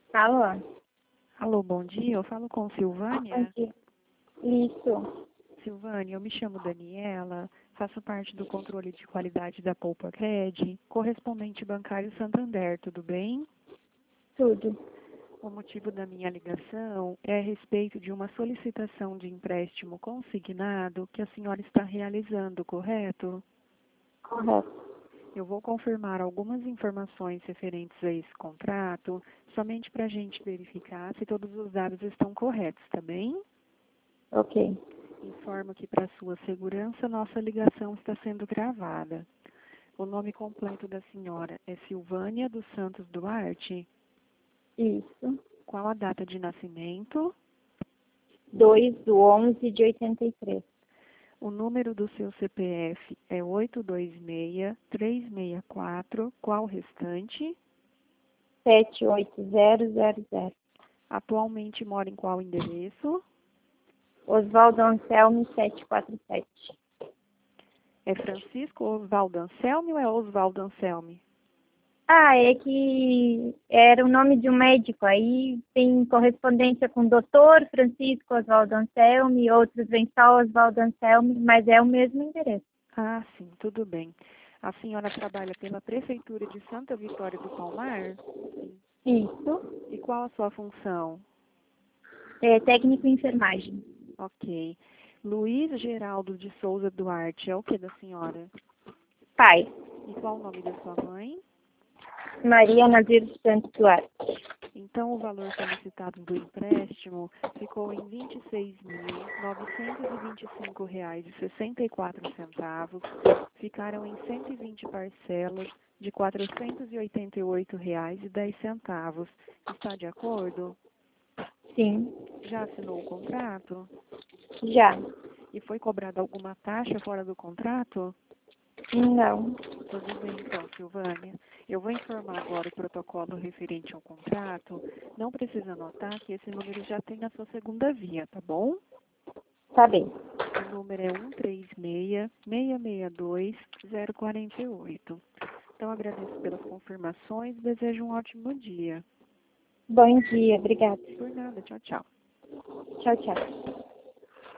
Alô? Alô, bom dia. Eu falo com Bom Silvânia. dia. Isso. Silvânia, eu me chamo Daniela, faço parte do controle de qualidade da Poupa Cred, correspondente bancário Santander, tudo bem? Tudo. O motivo da minha ligação é a respeito de uma solicitação de empréstimo consignado que a senhora está realizando, correto? Correto. Eu vou confirmar algumas informações referentes a esse contrato, somente para a gente verificar se todos os dados estão corretos, tá bem? Ok. Informo que, para sua segurança, nossa ligação está sendo gravada. O nome completo da senhora é Silvânia dos Santos Duarte. Isso. Qual a data de nascimento? 2/11/83. O número do seu CPF é 826-364. Qual o restante? 78000. Atualmente mora em qual endereço? Oswaldo Anselmo 747. É Francisco Oswaldo Anselmi ou é Oswaldo Anselmi? É que era o nome de um médico. Aí tem correspondência com o doutor Francisco Oswaldo Anselmo e outros vem só Oswaldo Anselmo, mas é o mesmo endereço. Ah, sim, tudo bem. A senhora trabalha pela Prefeitura de Santa Vitória do Palmar? Isso. E qual a sua função? É técnico em enfermagem. Ok. Luiz Geraldo de Souza Duarte é o que da senhora? Pai. E qual o nome da sua mãe? Maria Nazir dos Santos Duarte. Então, o valor solicitado do empréstimo ficou em R$ 26.925,64. Ficaram em 120 parcelas de R$ 488,10. Está de acordo? Sim. Já assinou o contrato? Já. E foi cobrada alguma taxa fora do contrato? Não. Tudo bem, então, Silvânia. Eu vou informar agora o protocolo referente ao contrato. Não precisa anotar que esse número já tem na sua segunda via, tá bom? Tá bem. O número é 136-662-048. Então, agradeço pelas confirmações e desejo um ótimo dia. Bom dia. Obrigada. Por nada, tchau, tchau. Tchau, tchau.